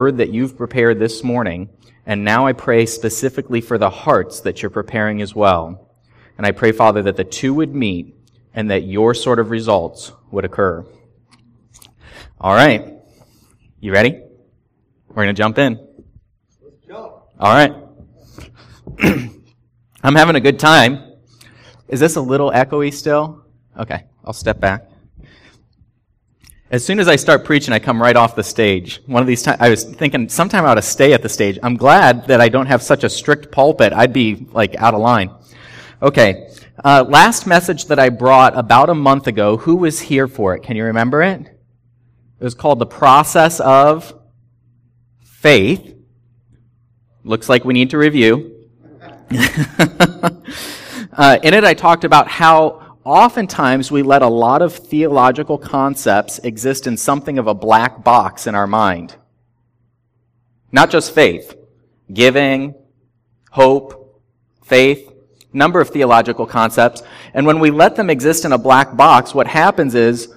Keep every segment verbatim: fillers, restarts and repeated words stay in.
word that you've prepared this morning, and now I pray specifically for the hearts that you're preparing as well. And I pray, Father, that the two would meet and that your sort of results would occur. All right. You ready? We're going to jump in. Let's jump. All right. I'm having a good time. Is this a little echoey still? Okay, I'll step back. As soon as I start preaching, I come right off the stage. One of these times, I was thinking sometime I ought to stay at the stage. I'm glad that I don't have such a strict pulpit. I'd be like out of line. Okay, uh, last message that I brought about a month ago, who was here for it? Can you remember it? It was called The Process of Faith. Looks like we need to review. uh, in it, I talked about how oftentimes we let a lot of theological concepts exist in something of a black box in our mind. Not just faith. Giving, hope, faith, number of theological concepts. And when we let them exist in a black box, what happens is...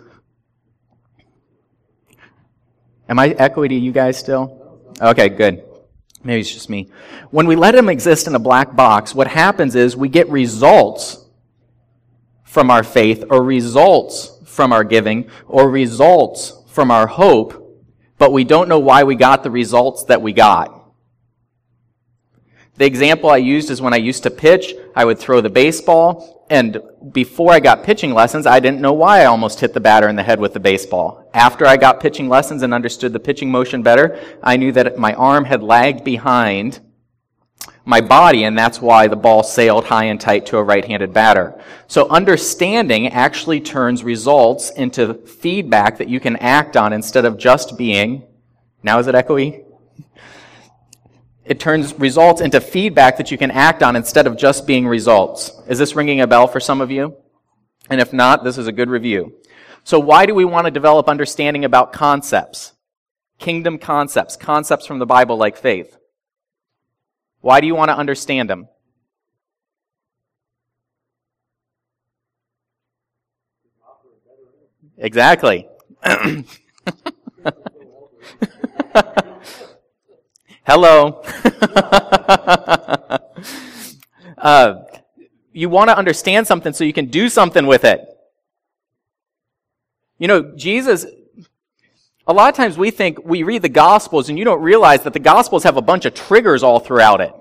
Am I echoey to you guys still? Okay, good. Maybe it's just me. When we let them exist in a black box, what happens is we get results from our faith, or results from our giving, or results from our hope, but we don't know why we got the results that we got. The example I used is when I used to pitch, I would throw the baseball, and before I got pitching lessons, I didn't know why I almost hit the batter in the head with the baseball. After I got pitching lessons and understood the pitching motion better, I knew that my arm had lagged behind my body, and that's why the ball sailed high and tight to a right-handed batter. So understanding actually turns results into feedback that you can act on instead of just being, now is it echoey? It turns results into feedback that you can act on instead of just being results. Is this ringing a bell for some of you? And if not, this is a good review. So why do we want to develop understanding about concepts? Kingdom concepts, concepts from the Bible like faith. Why do you want to understand them? Exactly. Hello. uh, you want to understand something so you can do something with it. You know, Jesus... A lot of times we think we read the Gospels and you don't realize that the Gospels have a bunch of triggers all throughout it.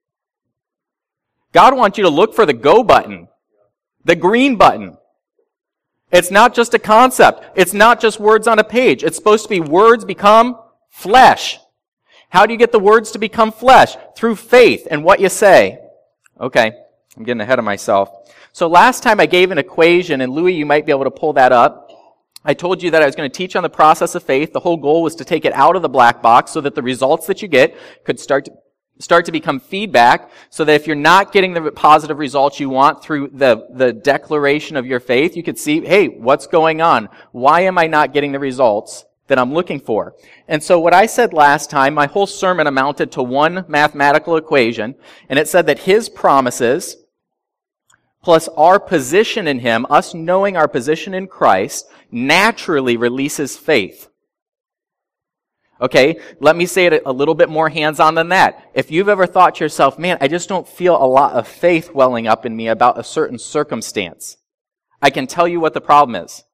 God wants you to look for the go button, the green button. It's not just a concept. It's not just words on a page. It's supposed to be words become flesh. How do you get the words to become flesh? Through faith and what you say. Okay, I'm getting ahead of myself. So last time I gave an equation, and Louis, you might be able to pull that up. I told you that I was going to teach on the process of faith. The whole goal was to take it out of the black box so that the results that you get could start to, start to become feedback, so that if you're not getting the positive results you want through the, the declaration of your faith, you could see, hey, what's going on? Why am I not getting the results that I'm looking for? And so what I said last time, my whole sermon amounted to one mathematical equation, and it said that His promises plus our position in Him, us knowing our position in Christ, naturally releases faith. Okay, let me say it a little bit more hands-on than that. If you've ever thought to yourself, man, I just don't feel a lot of faith welling up in me about a certain circumstance, I can tell you what the problem is.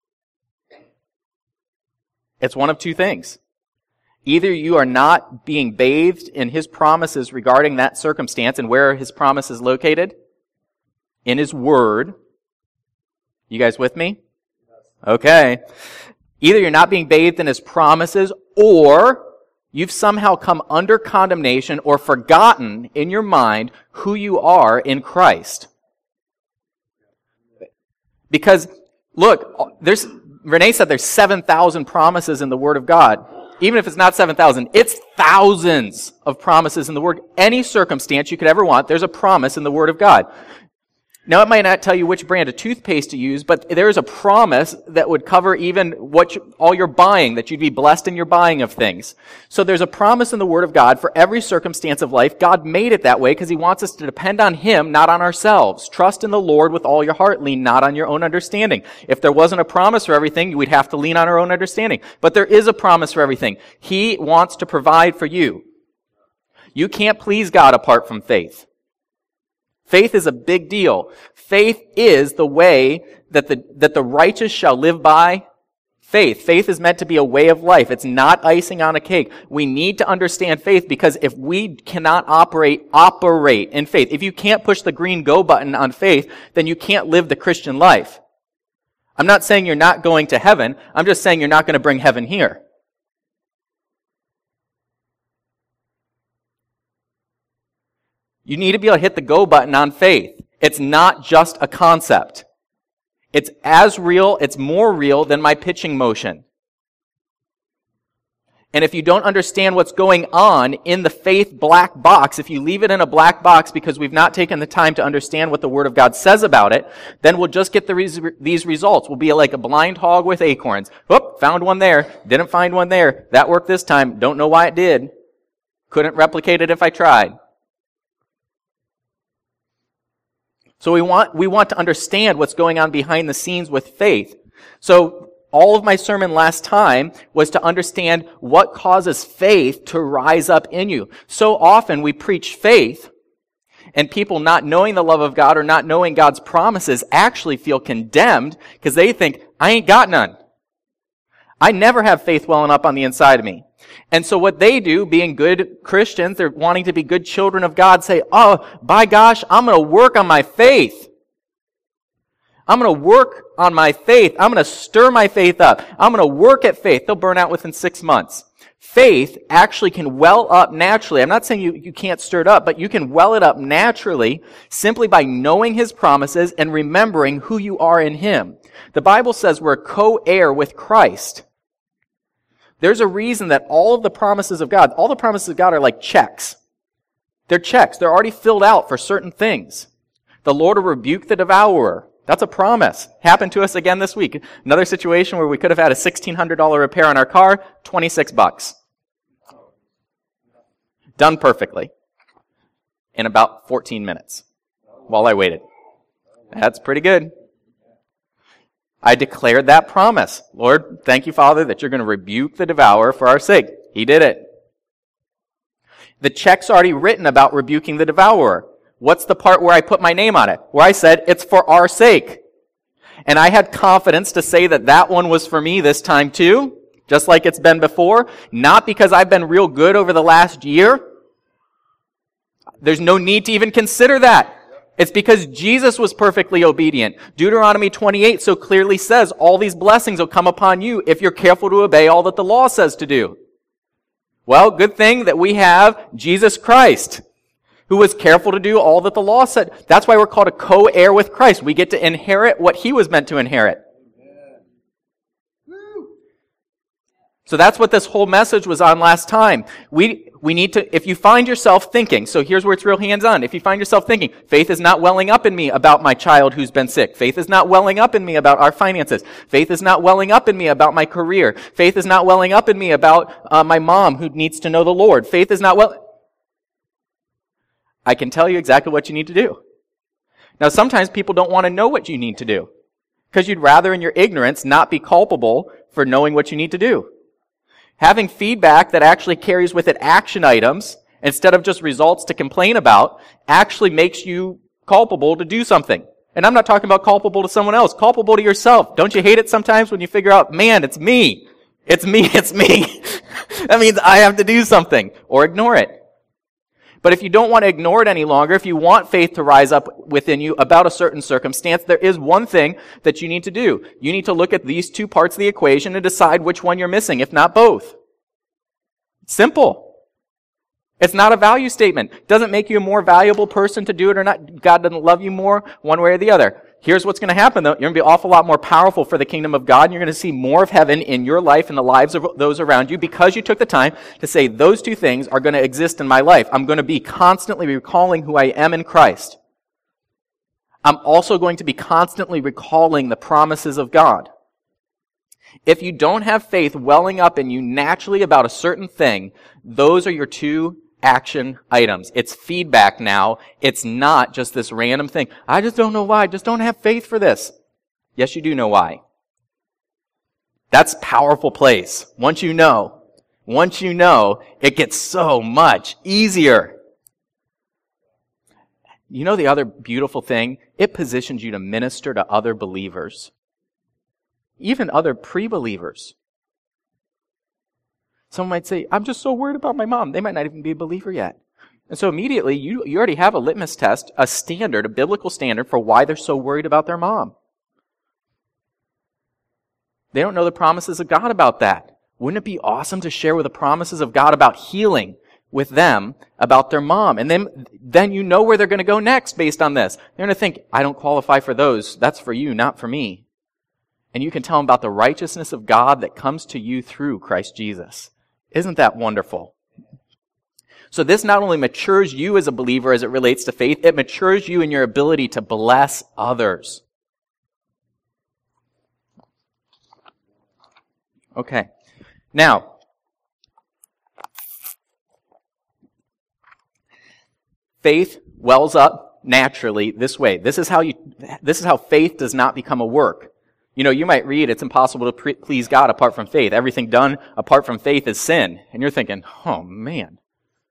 It's one of two things. Either you are not being bathed in His promises regarding that circumstance, and where are His promises located? In His Word. You guys with me? Okay. Either you're not being bathed in His promises, or you've somehow come under condemnation or forgotten in your mind who you are in Christ. Because, look, there's Renee said there's seven thousand promises in the Word of God. Even if it's not seven thousand, it's thousands of promises in the Word. Any circumstance you could ever want, there's a promise in the Word of God. Now, it might not tell you which brand of toothpaste to use, but there is a promise that would cover even what you, all you're buying, that you'd be blessed in your buying of things. So there's a promise in the Word of God for every circumstance of life. God made it that way because He wants us to depend on Him, not on ourselves. Trust in the Lord with all your heart. Lean not on your own understanding. If there wasn't a promise for everything, we'd have to lean on our own understanding. But there is a promise for everything. He wants to provide for you. You can't please God apart from faith. Faith is a big deal. Faith is the way that the, that the righteous shall live by faith. Faith is meant to be a way of life. It's not icing on a cake. We need to understand faith because if we cannot operate, operate in faith, if you can't push the green go button on faith, then you can't live the Christian life. I'm not saying you're not going to heaven. I'm just saying you're not going to bring heaven here. You need to be able to hit the go button on faith. It's not just a concept. It's as real, it's more real than my pitching motion. And if you don't understand what's going on in the faith black box, if you leave it in a black box because we've not taken the time to understand what the Word of God says about it, then we'll just get the res- these results. We'll be like a blind hog with acorns. Whoop, found one there, didn't find one there. That worked this time, don't know why it did. Couldn't replicate it if I tried. So we want, we want to understand what's going on behind the scenes with faith. So all of my sermon last time was to understand what causes faith to rise up in you. So often we preach faith, and people not knowing the love of God or not knowing God's promises actually feel condemned because they think, I ain't got none. I never have faith welling up on the inside of me. And so what they do, being good Christians, they're wanting to be good children of God, say, oh, by gosh, I'm going to work on my faith. I'm going to work on my faith. I'm going to stir my faith up. I'm going to work at faith. They'll burn out within six months. Faith actually can well up naturally. I'm not saying you, you can't stir it up, but you can well it up naturally simply by knowing His promises and remembering who you are in Him. The Bible says we're co-heir with Christ. There's a reason that all of the promises of God, all the promises of God are like checks. They're checks. They're already filled out for certain things. The Lord will rebuke the devourer. That's a promise. Happened to us again this week. Another situation where we could have had a sixteen hundred dollars repair on our car, twenty-six bucks. Done perfectly. In about fourteen minutes while I waited. That's pretty good. I declared that promise. Lord, thank you, Father, that you're going to rebuke the devourer for our sake. He did it. The check's already written about rebuking the devourer. What's the part where I put my name on it? Where I said, it's for our sake. And I had confidence to say that that one was for me this time too, just like it's been before. Not because I've been real good over the last year. There's no need to even consider that. It's because Jesus was perfectly obedient. Deuteronomy twenty-eight so clearly says all these blessings will come upon you if you're careful to obey all that the law says to do. Well, good thing that we have Jesus Christ, who was careful to do all that the law said. That's why we're called a co-heir with Christ. We get to inherit what He was meant to inherit. So that's what this whole message was on last time. We we need to, if you find yourself thinking, so here's where it's real hands-on. If you find yourself thinking, faith is not welling up in me about my child who's been sick. Faith is not welling up in me about our finances. Faith is not welling up in me about my career. Faith is not welling up in me about uh, my mom who needs to know the Lord. Faith is not well. I can tell you exactly what you need to do. Now, sometimes people don't want to know what you need to do because you'd rather in your ignorance not be culpable for knowing what you need to do. Having feedback that actually carries with it action items instead of just results to complain about actually makes you culpable to do something. And I'm not talking about culpable to someone else, culpable to yourself. Don't you hate it sometimes when you figure out, man, it's me. It's me, it's me. That means I have to do something or ignore it. But if you don't want to ignore it any longer, if you want faith to rise up within you about a certain circumstance, there is one thing that you need to do. You need to look at these two parts of the equation and decide which one you're missing, if not both. It's simple. It's not a value statement. It doesn't make you a more valuable person to do it or not. God doesn't love you more one way or the other. Here's what's going to happen, though. You're going to be an awful lot more powerful for the kingdom of God, and you're going to see more of heaven in your life and the lives of those around you because you took the time to say, those two things are going to exist in my life. I'm going to be constantly recalling who I am in Christ. I'm also going to be constantly recalling the promises of God. If you don't have faith welling up in you naturally about a certain thing, those are your two action items. It's feedback now. It's not just this random thing. I just don't know why. I just don't have faith for this. Yes, you do know why. That's a powerful place. Once you know, once you know, it gets so much easier. You know the other beautiful thing? It positions you to minister to other believers. Even other pre-believers. Someone might say, I'm just so worried about my mom. They might not even be a believer yet. And so immediately, you, you already have a litmus test, a standard, a biblical standard for why they're so worried about their mom. They don't know the promises of God about that. Wouldn't it be awesome to share with the promises of God about healing with them about their mom? And then, then you know where they're going to go next based on this. They're going to think, I don't qualify for those. That's for you, not for me. And you can tell them about the righteousness of God that comes to you through Christ Jesus. Isn't that wonderful? So this not only matures you as a believer as it relates to faith, it matures you in your ability to bless others. Okay. Now, faith wells up naturally this way. This is how you, this is how faith does not become a work. You know, you might read, it's impossible to pre- please God apart from faith. Everything done apart from faith is sin. And you're thinking, oh man.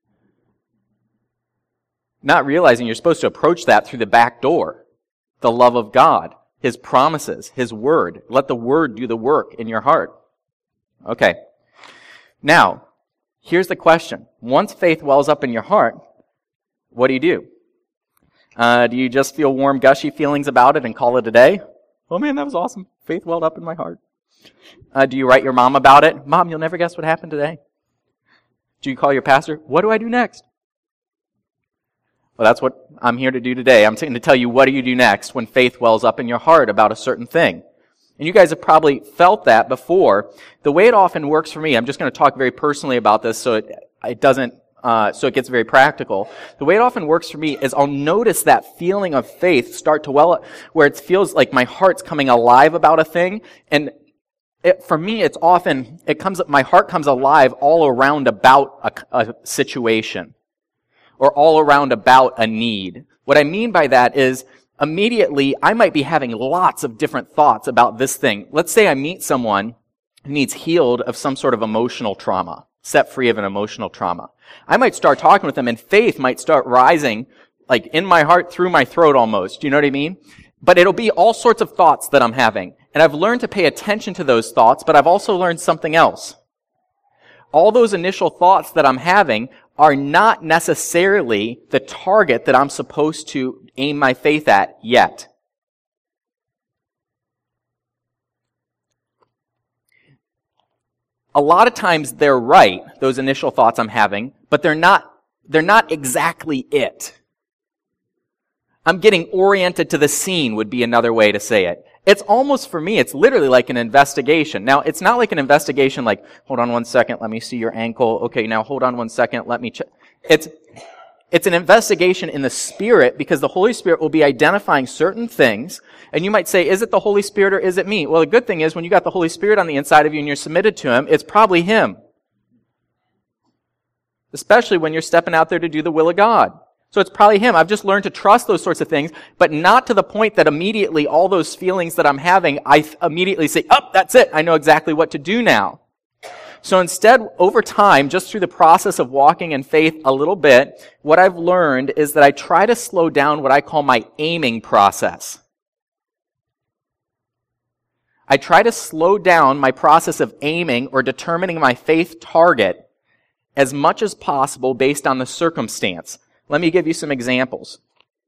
Not realizing you're supposed to approach that through the back door. The love of God, His promises, His word. Let the word do the work in your heart. Okay. Now, here's the question. Once faith wells up in your heart, what do you do? Uh, do you just feel warm, gushy feelings about it and call it a day? Oh man, that was awesome. Faith welled up in my heart. Uh, do you write your mom about it? Mom, you'll never guess what happened today. Do you call your pastor? What do I do next? Well, that's what I'm here to do today. I'm going to tell you what do you do next when faith wells up in your heart about a certain thing. And you guys have probably felt that before. The way it often works for me, I'm just going to talk very personally about this so it, it doesn't, uh, so it gets very practical. The way it often works for me is I'll notice that feeling of faith start to well up, where it feels like my heart's coming alive about a thing. And it, for me, it's often, it comes, my heart comes alive all around about a, a situation. Or all around about a need. What I mean by that is, immediately, I might be having lots of different thoughts about this thing. Let's say I meet someone who needs healed of some sort of emotional trauma, set free of an emotional trauma. I might start talking with them and faith might start rising, like in my heart, through my throat almost. Do you know what I mean? But it'll be all sorts of thoughts that I'm having. And I've learned to pay attention to those thoughts, but I've also learned something else. All those initial thoughts that I'm having are not necessarily the target that I'm supposed to aim my faith at yet. A lot of times they're right, those initial thoughts I'm having, but they're not, they're not exactly it. I'm getting oriented to the scene would be another way to say it. It's almost, for me, it's literally like an investigation. Now, it's not like an investigation like, hold on one second, let me see your ankle. Okay, now hold on one second, let me check. It's, it's an investigation in the Spirit because the Holy Spirit will be identifying certain things. And you might say, is it the Holy Spirit or is it me? Well, the good thing is when you got the Holy Spirit on the inside of you and you're submitted to Him, it's probably Him. Especially when you're stepping out there to do the will of God. So it's probably Him. I've just learned to trust those sorts of things, but not to the point that immediately all those feelings that I'm having, I th- immediately say, oh, that's it. I know exactly what to do now. So instead, over time, just through the process of walking in faith a little bit, what I've learned is that I try to slow down what I call my aiming process. I try to slow down my process of aiming or determining my faith target as much as possible based on the circumstance. Let me give you some examples.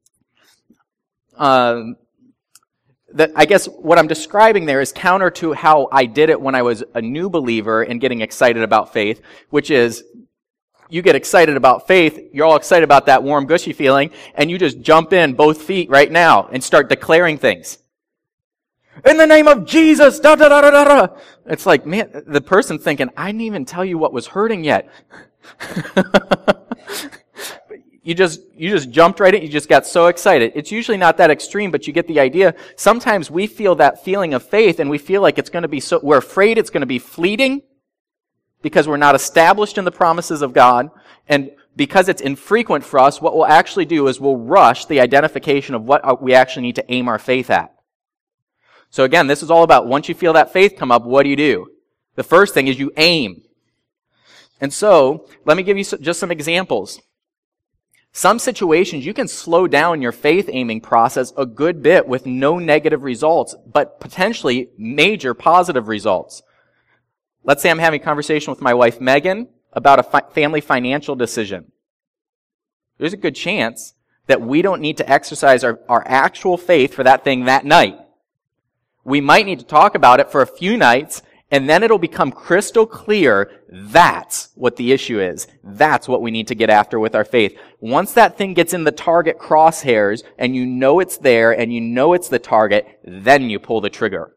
Um, that I guess what I'm describing there is counter to how I did it when I was a new believer and getting excited about faith, which is you get excited about faith, you're all excited about that warm, gushy feeling, and you just jump in both feet right now and start declaring things. In the name of Jesus, da da da da da. It's like, man, the person thinking, I didn't even tell you what was hurting yet. You just, you just jumped right in. You just got so excited. It's usually not that extreme, but you get the idea. Sometimes we feel that feeling of faith and we feel like it's going to be so, we're afraid it's going to be fleeting because we're not established in the promises of God. And because it's infrequent for us, what we'll actually do is we'll rush the identification of what we actually need to aim our faith at. So again, this is all about once you feel that faith come up, what do you do? The first thing is you aim. And so, let me give you just some examples. Some situations, you can slow down your faith aiming process a good bit with no negative results, but potentially major positive results. Let's say I'm having a conversation with my wife, Megan, about a fi- family financial decision. There's a good chance that we don't need to exercise our, our actual faith for that thing that night. We might need to talk about it for a few nights, and then it'll become crystal clear that's what the issue is. That's what we need to get after with our faith. Once that thing gets in the target crosshairs, and you know it's there, and you know it's the target, then you pull the trigger.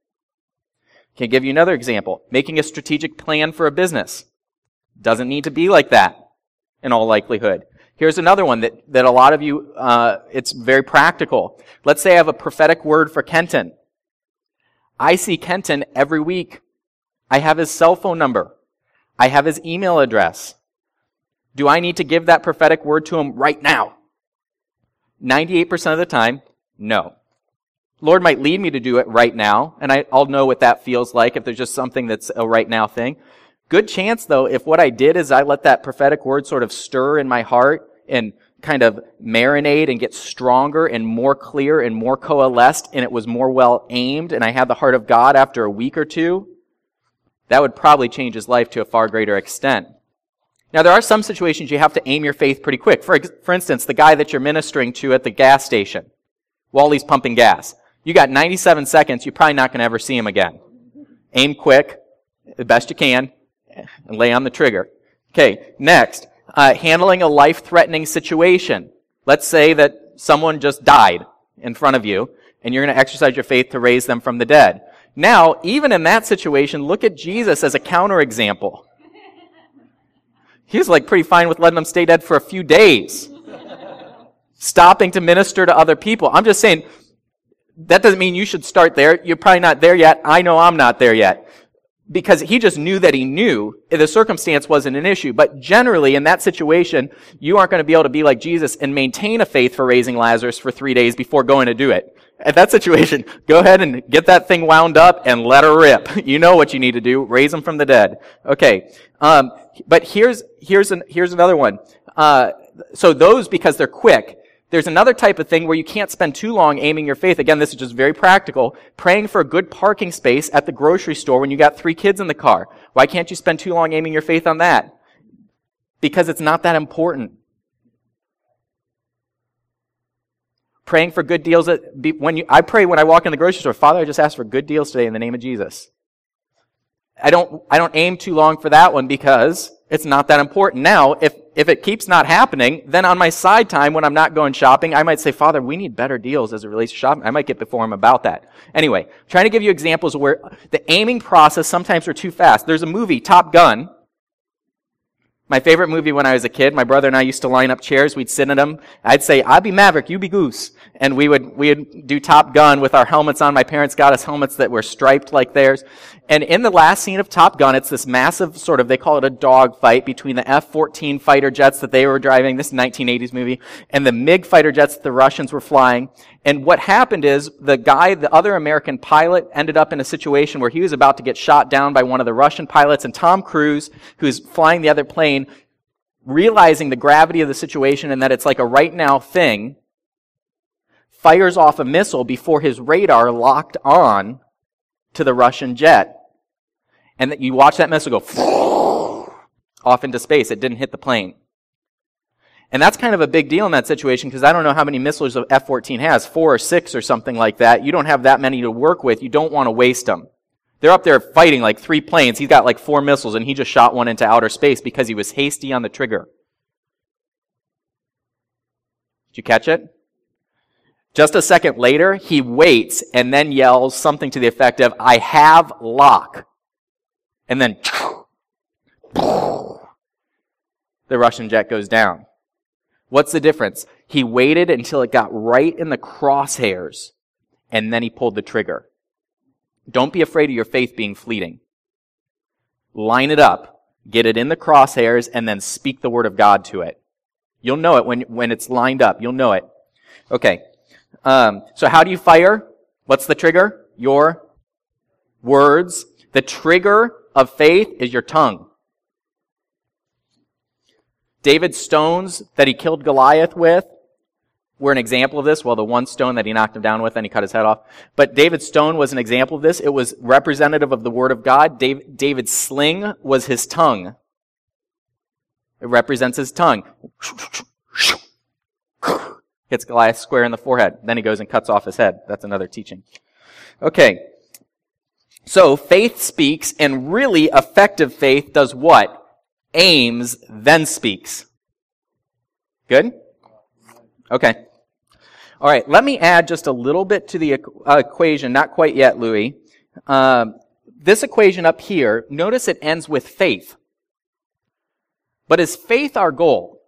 Can give you another example. Making a strategic plan for a business. Doesn't need to be like that, in all likelihood. Here's another one that, that a lot of you, uh, it's very practical. Let's say I have a prophetic word for Kenton. I see Kenton every week. I have his cell phone number. I have his email address. Do I need to give that prophetic word to him right now? ninety-eight percent of the time, no. Lord might lead me to do it right now, and I, I'll know what that feels like if there's just something that's a right now thing. Good chance, though, if what I did is I let that prophetic word sort of stir in my heart and kind of marinate and get stronger and more clear and more coalesced, and it was more well aimed, and I had the heart of God after a week or two, that would probably change his life to a far greater extent. Now, there are some situations you have to aim your faith pretty quick. For, for instance, the guy that you're ministering to at the gas station while he's pumping gas. You got ninety-seven seconds, you're probably not going to ever see him again. Aim quick, the best you can, and lay on the trigger. Okay, next. Uh, handling a life-threatening situation. Let's say that someone just died in front of you, and you're going to exercise your faith to raise them from the dead. Now, even in that situation, look at Jesus as a counterexample. He was like pretty fine with letting them stay dead for a few days, stopping to minister to other people. I'm just saying, that doesn't mean you should start there. You're probably not there yet. I know I'm not there yet. Because he just knew that he knew the circumstance wasn't an issue. But generally, in that situation, you aren't going to be able to be like Jesus and maintain a faith for raising Lazarus for three days before going to do it. At that situation, go ahead and get that thing wound up and let her rip. You know what you need to do. Raise them from the dead. Okay. Um, but here's, here's, an, here's another one. Uh, so those, because they're quick. There's another type of thing where you can't spend too long aiming your faith. Again, this is just very practical. Praying for a good parking space at the grocery store when you got three kids in the car. Why can't you spend too long aiming your faith on that? Because it's not that important. Praying for good deals. At, when you, I pray when I walk in the grocery store, Father, I just ask for good deals today in the name of Jesus. I don't, I don't aim too long for that one because it's not that important. Now, if, if it keeps not happening, then on my side time when I'm not going shopping, I might say, Father, we need better deals as it relates to shopping. I might get before him about that. Anyway, trying to give you examples where the aiming process sometimes are too fast. There's a movie, Top Gun. My favorite movie when I was a kid, my brother and I used to line up chairs, we'd sit in them. I'd say, I'll be Maverick, you be Goose. And we would, we would do Top Gun with our helmets on. My parents got us helmets that were striped like theirs. And in the last scene of Top Gun, it's this massive sort of, they call it a dog fight between the F fourteen fighter jets that they were driving, this nineteen eighties movie, and the MiG fighter jets that the Russians were flying. And what happened is the guy, the other American pilot, ended up in a situation where he was about to get shot down by one of the Russian pilots, and Tom Cruise, who's flying the other plane, realizing the gravity of the situation and that it's like a right now thing, fires off a missile before his radar locked on to the Russian jet. And that you watch that missile go off into space. It didn't hit the plane. And that's kind of a big deal in that situation because I don't know how many missiles the F fourteen has, four or six or something like that. You don't have that many to work with. You don't want to waste them. They're up there fighting like three planes. He's got like four missiles and he just shot one into outer space because he was hasty on the trigger. Did you catch it? Just a second later, he waits and then yells something to the effect of, I have lock. And then the Russian jet goes down. What's the difference? He waited until it got right in the crosshairs, and then he pulled the trigger. Don't be afraid of your faith being fleeting. Line it up, get it in the crosshairs, and then speak the word of God to it. You'll know it when, when it's lined up. You'll know it. Okay. Um, so how do you fire? What's the trigger? Your words. The trigger of faith is your tongue. David's stones that he killed Goliath with were an example of this. Well, the one stone that he knocked him down with and he cut his head off. But David's stone was an example of this. It was representative of the word of God. David, David's sling was his tongue. It represents his tongue. Hits Goliath square in the forehead. Then he goes and cuts off his head. That's another teaching. Okay. So faith speaks, and really effective faith does what? Aims, then speaks. Good? Okay. All right, let me add just a little bit to the uh, equation. Not quite yet, Louis. Um, this equation up here, notice it ends with faith. But is faith our goal?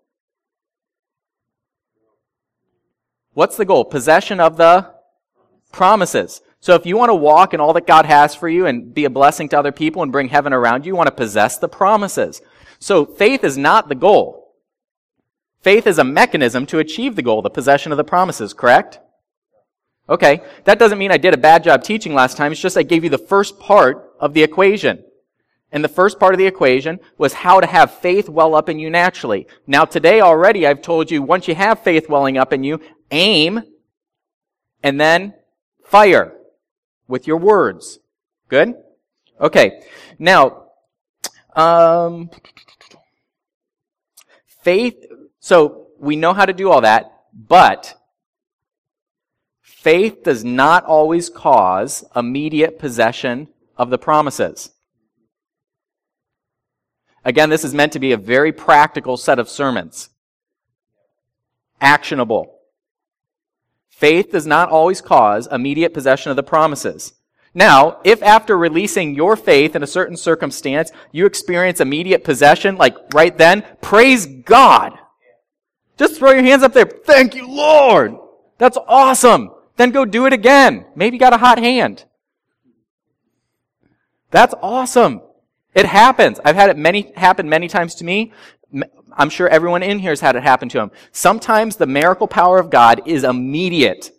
What's the goal? Possession of the promises. So if you want to walk in all that God has for you and be a blessing to other people and bring heaven around you, you want to possess the promises. So faith is not the goal. Faith is a mechanism to achieve the goal, the possession of the promises, correct? Okay, that doesn't mean I did a bad job teaching last time. It's just I gave you the first part of the equation. And the first part of the equation was how to have faith well up in you naturally. Now today already I've told you, once you have faith welling up in you, aim and then fire with your words. Good? Okay. Now, um, faith, so we know how to do all that, but faith does not always cause immediate possession of the promises. Again, this is meant to be a very practical set of sermons. Actionable. Faith does not always cause immediate possession of the promises. Now, if after releasing your faith in a certain circumstance, you experience immediate possession, like right then, praise God. Just throw your hands up there. Thank you, Lord. That's awesome. Then go do it again. Maybe you got a hot hand. That's awesome. It happens. I've had it many happen many times to me. I'm sure everyone in here has had it happen to them. Sometimes the miracle power of God is immediate.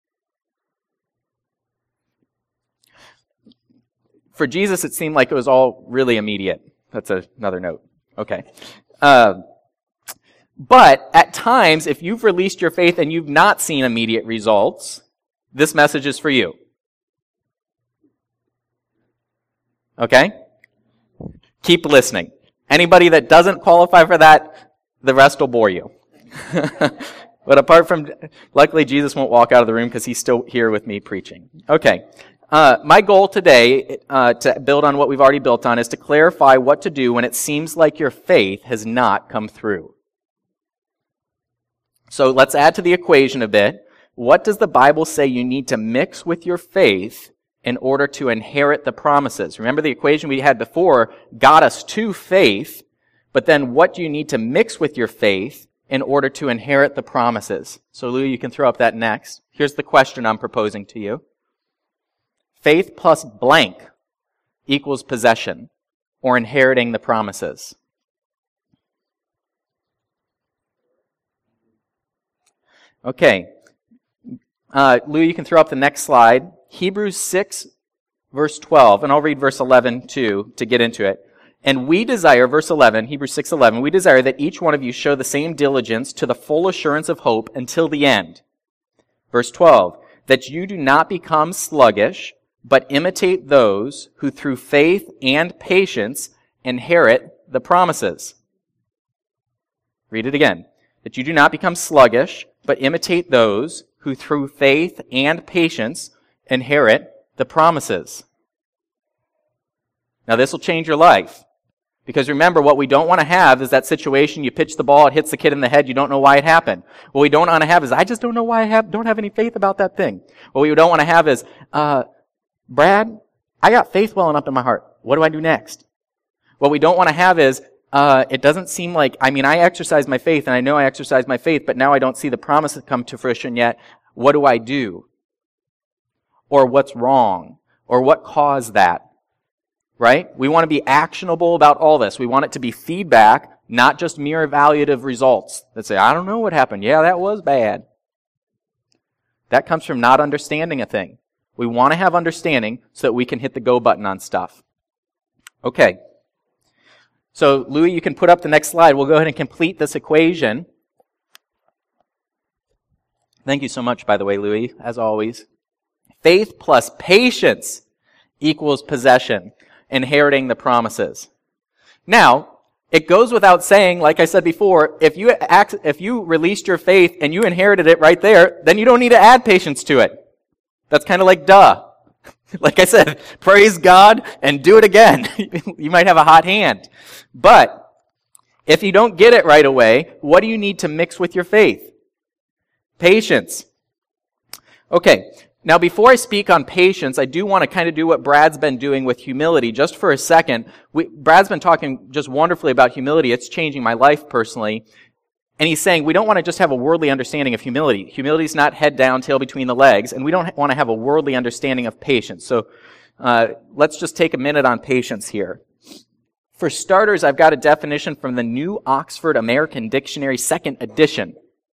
For Jesus, it seemed like it was all really immediate. That's a, another note. Okay. Uh, but at times, if you've released your faith and you've not seen immediate results, this message is for you. Okay? Keep listening. Anybody that doesn't qualify for that, the rest will bore you. But apart from, luckily Jesus won't walk out of the room because he's still here with me preaching. Okay. Uh, my goal today, uh, to build on what we've already built on, is to clarify what to do when it seems like your faith has not come through. So let's add to the equation a bit. What does the Bible say you need to mix with your faith in order to inherit the promises? Remember the equation we had before got us to faith, but then what do you need to mix with your faith in order to inherit the promises? So Lou, you can throw up that next. Here's the question I'm proposing to you. Faith plus blank equals possession or inheriting the promises. Okay. Uh, Lou, you can throw up the next slide. Hebrews six, verse twelve, and I'll read verse eleven too to get into it. And we desire, verse eleven, Hebrews six eleven, we desire that each one of you show the same diligence to the full assurance of hope until the end. Verse twelve, that you do not become sluggish, but imitate those who through faith and patience inherit the promises. Read it again. That you do not become sluggish, but imitate those who through faith and patience inherit the promises. Now this will change your life. Because remember, what we don't want to have is that situation, you pitch the ball, it hits the kid in the head, you don't know why it happened. What we don't want to have is, I just don't know why I have, don't have any faith about that thing. What we don't want to have is, uh, Brad, I got faith welling up in my heart. What do I do next? What we don't want to have is, uh, it doesn't seem like, I mean, I exercise my faith, and I know I exercise my faith, but now I don't see the promises come to fruition yet. What do I do? Or what's wrong? Or what caused that? Right? We want to be actionable about all this. We want it to be feedback, not just mere evaluative results that say, I don't know what happened. Yeah, that was bad. That comes from not understanding a thing. We want to have understanding so that we can hit the go button on stuff. Okay. So, Louis, you can put up the next slide. We'll go ahead and complete this equation. Thank you so much, by the way, Louis, as always. Faith plus patience equals possession, inheriting the promises. Now, it goes without saying, like I said before, if you act, if you released your faith and you inherited it right there, then you don't need to add patience to it. That's kind of like duh. Like I said, praise God and do it again. You might have a hot hand. But if you don't get it right away, what do you need to mix with your faith? Patience. Okay. Now, before I speak on patience, I do want to kind of do what Brad's been doing with humility just for a second. We, Brad's been talking just wonderfully about humility. It's changing my life personally. And he's saying we don't want to just have a worldly understanding of humility. Humility is not head down, tail between the legs, and we don't want to have a worldly understanding of patience. So uh, let's just take a minute on patience here. For starters, I've got a definition from the New Oxford American Dictionary, second edition.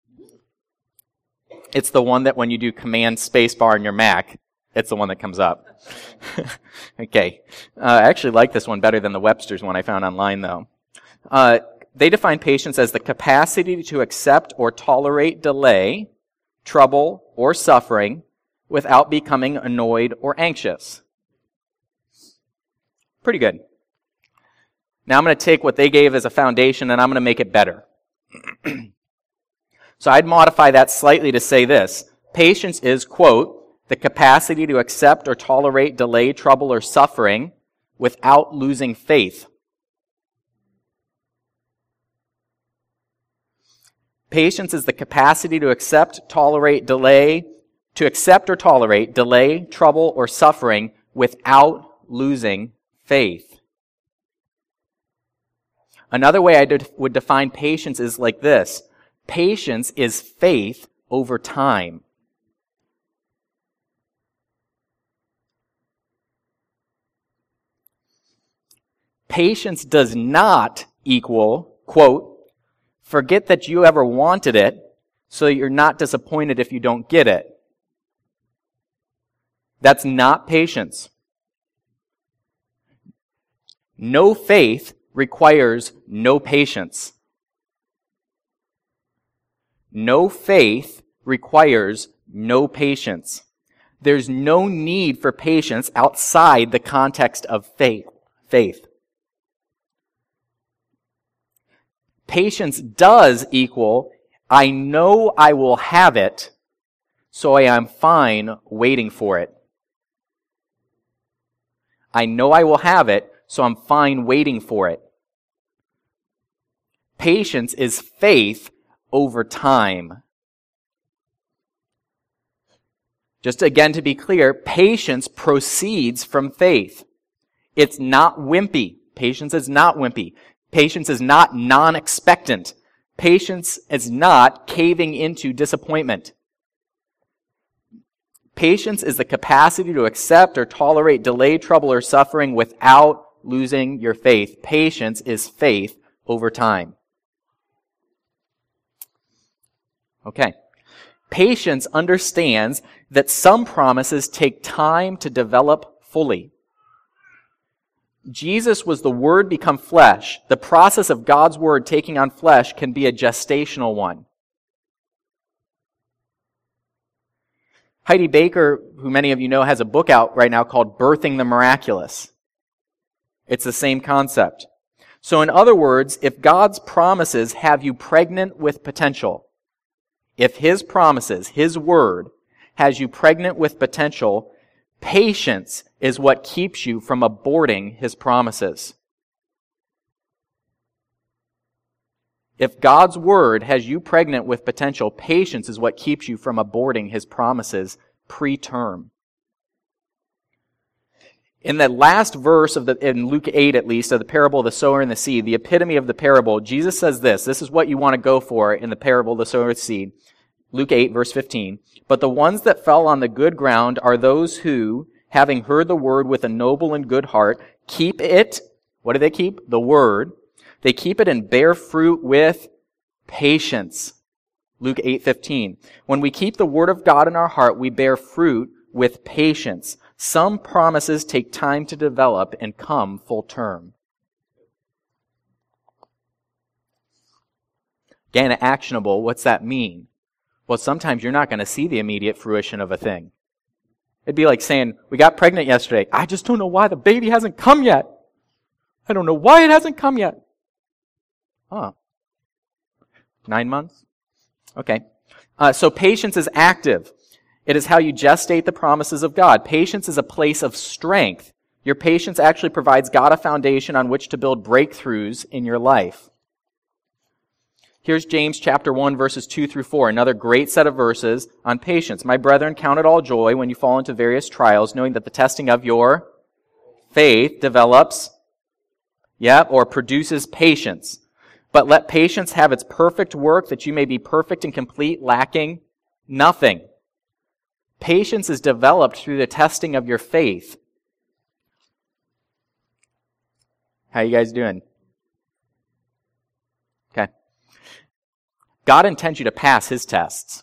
It's the one that when you do Command Spacebar in your Mac, it's the one that comes up. Okay. Uh, I actually like this one better than the Webster's one I found online, though. Uh, they define patience as the capacity to accept or tolerate delay, trouble, or suffering without becoming annoyed or anxious. Pretty good. Now I'm going to take what they gave as a foundation and I'm going to make it better. So I'd modify that slightly to say this. Patience is, quote, the capacity to accept or tolerate delay, trouble, or suffering without losing faith. Patience is the capacity to accept, tolerate, delay, to accept or tolerate delay, trouble, or suffering without losing faith. Another way I did, would define patience is like this. Patience is faith over time. Patience does not equal, quote, forget that you ever wanted it so that you're not disappointed if you don't get it. That's not patience. No faith requires no patience. No faith requires no patience. There's no need for patience outside the context of faith. Faith. Patience does equal, I know I will have it, so I am fine waiting for it. I know I will have it, so I'm fine waiting for it. Patience is faith over time. Just again to be clear, patience proceeds from faith. It's not wimpy. Patience is not wimpy. Patience is not non-expectant. Patience is not caving into disappointment. Patience is the capacity to accept or tolerate delay, trouble, or suffering without losing your faith. Patience is faith over time. Okay. Patience understands that some promises take time to develop fully. Jesus was the Word become flesh. The process of God's Word taking on flesh can be a gestational one. Heidi Baker, who many of you know, has a book out right now called Birthing the Miraculous. It's the same concept. So in other words, if God's promises have you pregnant with potential, if His promises, His Word, has you pregnant with potential, patience is what keeps you from aborting His promises. If God's Word has you pregnant with potential, patience is what keeps you from aborting His promises preterm. In the last verse of the, in Luke eight at least, of the parable of the sower and the seed, the epitome of the parable, Jesus says this. This is what you want to go for in the parable of the sower and the seed. Luke eight, verse fifteen. But the ones that fell on the good ground are those who, having heard the word with a noble and good heart, keep it. What do they keep? The word. They keep it and bear fruit with patience. Luke eight fifteen. When we keep the word of God in our heart, we bear fruit with patience. Some promises take time to develop and come full term. Again, actionable, what's that mean? Well, sometimes you're not going to see the immediate fruition of a thing. It'd be like saying, we got pregnant yesterday. I just don't know why the baby hasn't come yet. I don't know why it hasn't come yet. Huh. Nine months? Okay. Uh, so patience is active. It is how you gestate the promises of God. Patience is a place of strength. Your patience actually provides God a foundation on which to build breakthroughs in your life. Here's James chapter one, verses two through four, another great set of verses on patience. My brethren, count it all joy when you fall into various trials, knowing that the testing of your faith develops, yeah, or produces patience. But let patience have its perfect work, that you may be perfect and complete, lacking nothing. Patience is developed through the testing of your faith. How you guys doing? Okay. God intends you to pass His tests.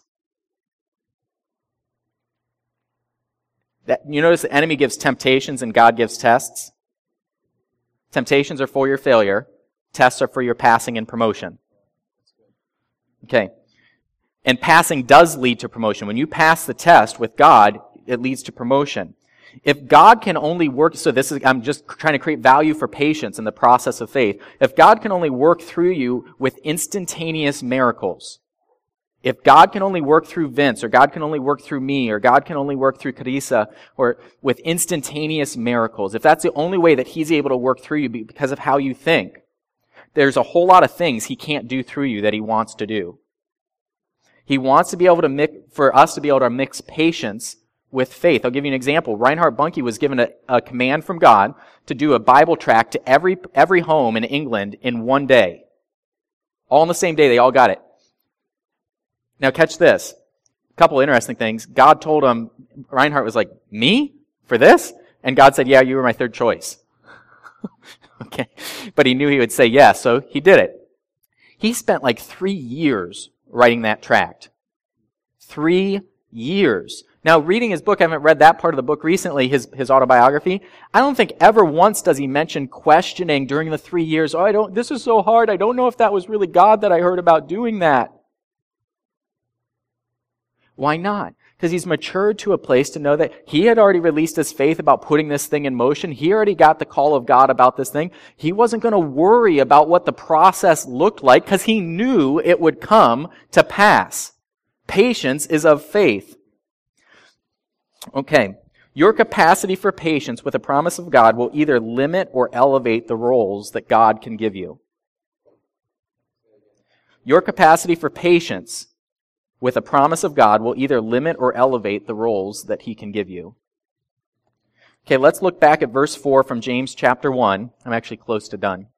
That, you notice the enemy gives temptations and God gives tests? Temptations are for your failure. Tests are for your passing and promotion. Okay. And passing does lead to promotion. When you pass the test with God, it leads to promotion. If God can only work, so this is, I'm just trying to create value for patience in the process of faith. If God can only work through you with instantaneous miracles, if God can only work through Vince, or God can only work through me, or God can only work through Carissa, or with instantaneous miracles, if that's the only way that He's able to work through you because of how you think, there's a whole lot of things He can't do through you that He wants to do. He wants to be able to mix, for us to be able to mix patience with faith. I'll give you an example. Reinhard Bonnke was given a, a command from God to do a Bible tract to every every home in England in one day. All in the same day, they all got it. Now catch this. A couple interesting things. God told him, Reinhard was like, me? For this? And God said, yeah, you were my third choice. Okay. But he knew he would say yes, so he did it. He spent like three years writing that tract. Three years. Now, reading his book, I haven't read that part of the book recently, his, his autobiography. I don't think ever once does he mention questioning during the three years, oh, I don't, this is so hard, I don't know if that was really God that I heard about doing that. Why not? Because he's matured to a place to know that he had already released his faith about putting this thing in motion. He already got the call of God about this thing. He wasn't going to worry about what the process looked like because he knew it would come to pass. Patience is of faith. Okay. Your capacity for patience with the promise of God will either limit or elevate the roles that God can give you. Your capacity for patience with a promise of God will either limit or elevate the roles that He can give you. Okay, let's look back at verse four from James chapter one. I'm actually close to done.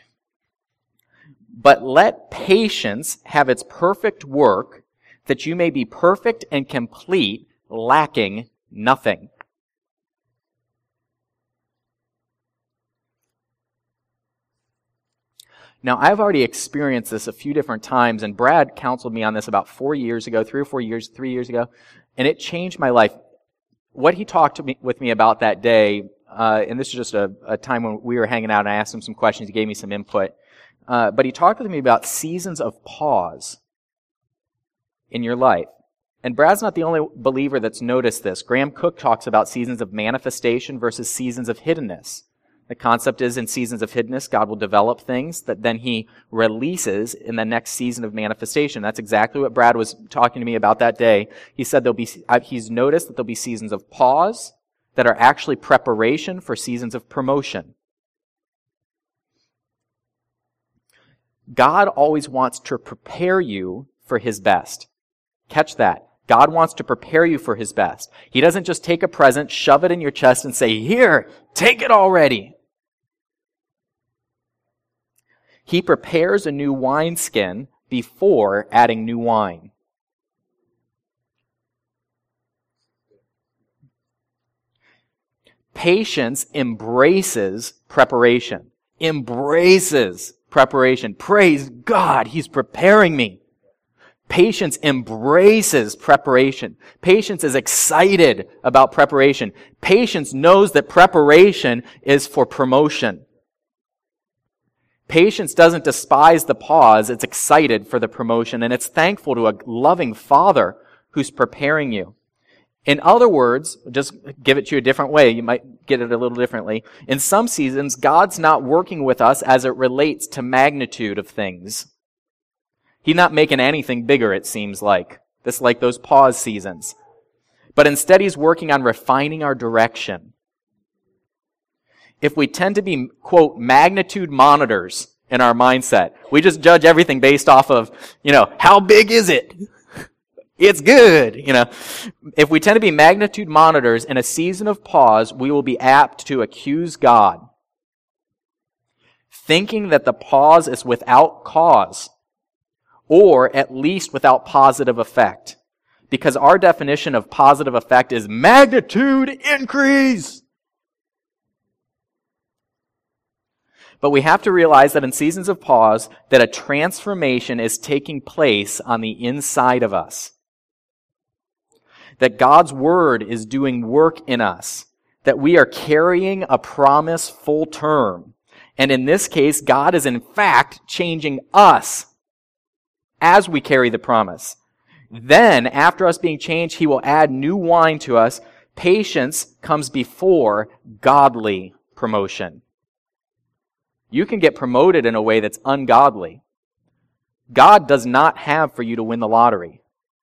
But let patience have its perfect work, that you may be perfect and complete, lacking nothing. Now, I've already experienced this a few different times, and Brad counseled me on this about four years ago, three or four years, three years ago, and it changed my life. What he talked to me, with me about that day, uh, and this is just a, a time when we were hanging out, and I asked him some questions, he gave me some input, uh, but he talked with me about seasons of pause in your life. And Brad's not the only believer that's noticed this. Graham Cook talks about seasons of manifestation versus seasons of hiddenness. The concept is in seasons of hiddenness, God will develop things that then He releases in the next season of manifestation. That's exactly what Brad was talking to me about that day. He said there'll be, he's noticed that there'll be seasons of pause that are actually preparation for seasons of promotion. God always wants to prepare you for His best. Catch that. God wants to prepare you for his best. He doesn't just take a present, shove it in your chest, and say, here, take it already. He prepares a new wineskin before adding new wine. Patience embraces preparation. Embraces preparation. Praise God, he's preparing me. Patience embraces preparation. Patience is excited about preparation. Patience knows that preparation is for promotion. Patience doesn't despise the pause. It's excited for the promotion, and it's thankful to a loving Father who's preparing you. In other words, just give it to you a different way. You might get it a little differently. In some seasons, God's not working with us as it relates to magnitude of things. He's not making anything bigger, it seems like. This like those pause seasons. But instead, he's working on refining our direction. If we tend to be, quote, magnitude monitors in our mindset, we just judge everything based off of, you know, how big is it? It's good, you know. If we tend to be magnitude monitors in a season of pause, we will be apt to accuse God, thinking that the pause is without cause, or at least without positive effect. Because our definition of positive effect is magnitude increase. But we have to realize that in seasons of pause, that a transformation is taking place on the inside of us. That God's Word is doing work in us. That we are carrying a promise full term. And in this case, God is in fact changing us as we carry the promise. Then, after us being changed, he will add new wine to us. Patience comes before godly promotion. You can get promoted in a way that's ungodly. God does not have for you to win the lottery.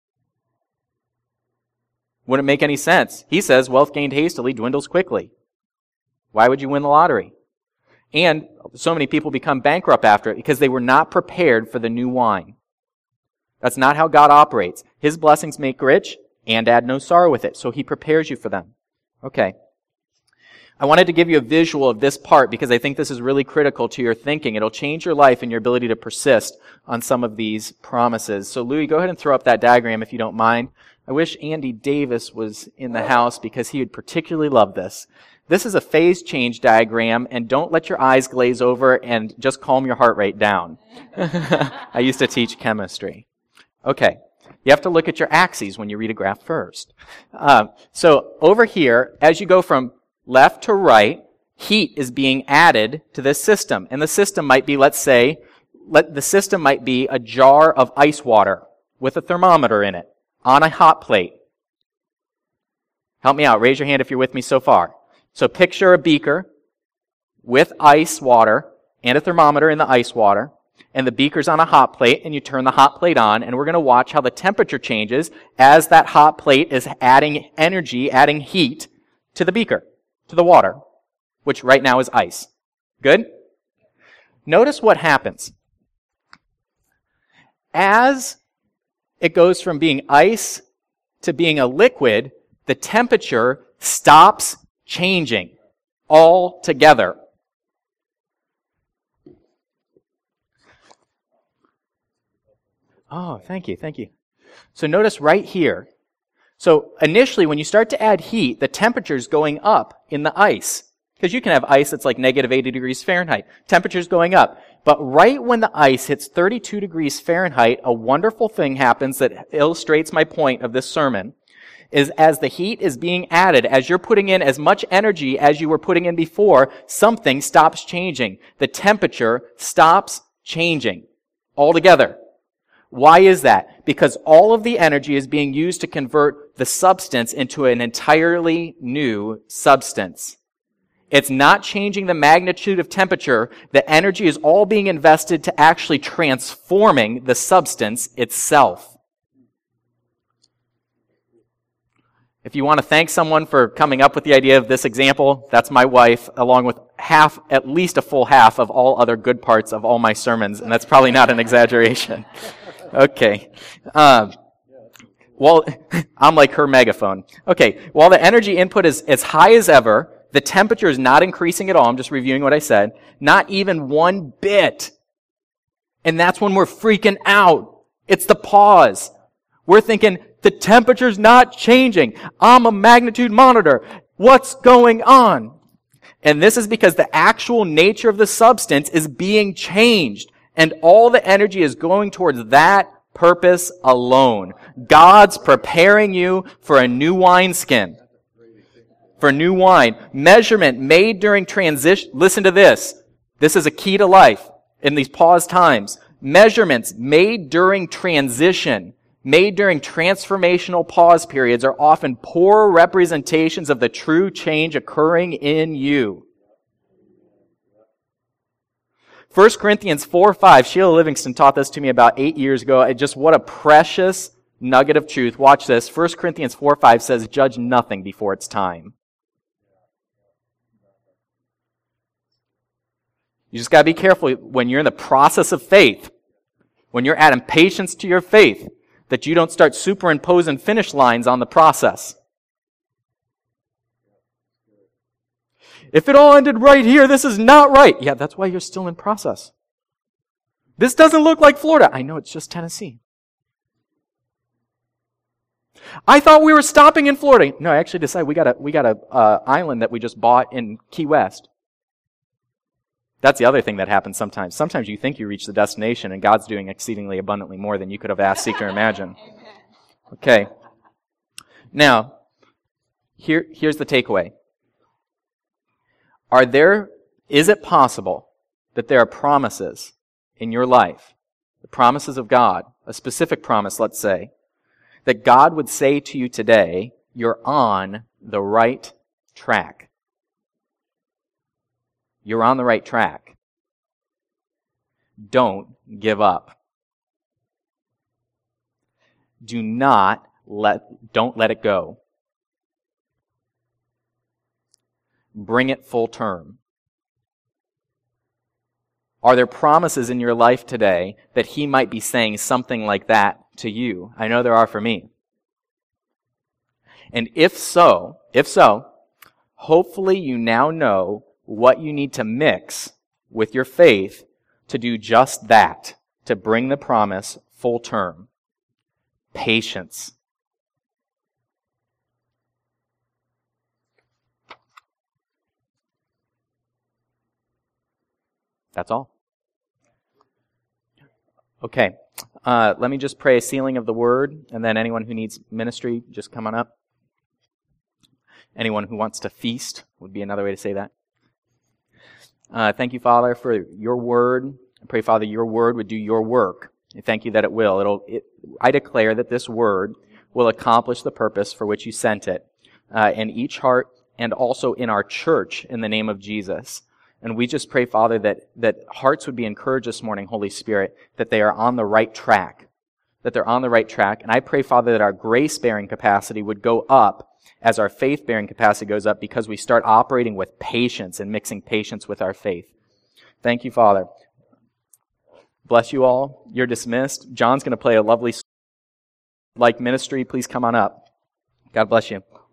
Wouldn't make any sense. He says, wealth gained hastily dwindles quickly. Why would you win the lottery? And so many people become bankrupt after it because they were not prepared for the new wine. That's not how God operates. His blessings make rich and add no sorrow with it. So he prepares you for them. Okay. I wanted to give you a visual of this part because I think this is really critical to your thinking. It'll change your life and your ability to persist on some of these promises. So Louis, go ahead and throw up that diagram if you don't mind. I wish Andy Davis was in the house because he would particularly love this. This is a phase change diagram, and don't let your eyes glaze over and just calm your heart rate down. I used to teach chemistry. Okay. You have to look at your axes when you read a graph first. Uh, so over here, as you go from left to right, heat is being added to this system. And the system might be, let's say, let, the system might be a jar of ice water with a thermometer in it on a hot plate. Help me out. Raise your hand if you're with me so far. So picture a beaker with ice water and a thermometer in the ice water. And the beaker's on a hot plate, and you turn the hot plate on, and we're going to watch how the temperature changes as that hot plate is adding energy, adding heat to the beaker, to the water, which right now is ice. Good? Notice what happens. As it goes from being ice to being a liquid, the temperature stops changing altogether. Oh, thank you, thank you. So notice right here. So initially, when you start to add heat, the temperature's going up in the ice. Because you can have ice that's like negative eighty degrees Fahrenheit. Temperature's going up. But right when the ice hits thirty-two degrees Fahrenheit, a wonderful thing happens that illustrates my point of this sermon, is as the heat is being added, as you're putting in as much energy as you were putting in before, something stops changing. The temperature stops changing altogether. Why is that? Because all of the energy is being used to convert the substance into an entirely new substance. It's not changing the magnitude of temperature. The energy is all being invested to actually transforming the substance itself. If you want to thank someone for coming up with the idea of this example, that's my wife, along with half, at least a full half of all other good parts of all my sermons, and that's probably not an exaggeration. Okay. Um, Well, I'm like her megaphone. Okay, while the energy input is as high as ever, the temperature is not increasing at all. I'm just reviewing what I said. Not even one bit. And that's when we're freaking out. It's the pause. We're thinking, the temperature's not changing. I'm a magnitude monitor. What's going on? And this is because the actual nature of the substance is being changed. And all the energy is going towards that purpose alone. God's preparing you for a new wineskin. For new wine. Measurement made during transition. Listen to this. This is a key to life in these pause times. Measurements made during transition, made during transformational pause periods, are often poor representations of the true change occurring in you. First Corinthians four five, Sheila Livingston taught this to me about eight years ago. It just, what a precious nugget of truth. Watch this. First Corinthians four five says, judge nothing before it's time. You just got to be careful when you're in the process of faith, when you're adding patience to your faith, that you don't start superimposing finish lines on the process. If it all ended right here, this is not right. Yeah, that's why you're still in process. This doesn't look like Florida. I know, it's just Tennessee. I thought we were stopping in Florida. No, I actually decided we got a we got a uh, island that we just bought in Key West. That's the other thing that happens sometimes. Sometimes you think you reach the destination and God's doing exceedingly abundantly more than you could have asked, seek, or imagine. Okay. Now, here, here's the takeaway. Are there, is it possible that there are promises in your life, the promises of God, a specific promise, let's say, that God would say to you today, you're on the right track? You're on the right track. Don't give up. Do not let, don't let it go. Bring it full term. Are there promises in your life today that He might be saying something like that to you? I know there are for me. And if so, if so, hopefully you now know what you need to mix with your faith to do just that, to bring the promise full term. Patience. That's all. Okay. Uh, let me just pray a sealing of the word, and then anyone who needs ministry, just come on up. Anyone who wants to feast would be another way to say that. Uh, thank you, Father, for your word. I pray, Father, your word would do your work. I thank you that it will. It'll. It, I declare that this word will accomplish the purpose for which you sent it uh, in each heart and also in our church in the name of Jesus. And we just pray, Father, that, that hearts would be encouraged this morning, Holy Spirit, that they are on the right track, that they're on the right track. And I pray, Father, that our grace-bearing capacity would go up as our faith-bearing capacity goes up because we start operating with patience and mixing patience with our faith. Thank you, Father. Bless you all. You're dismissed. John's going to play a lovely like ministry. Please come on up. God bless you.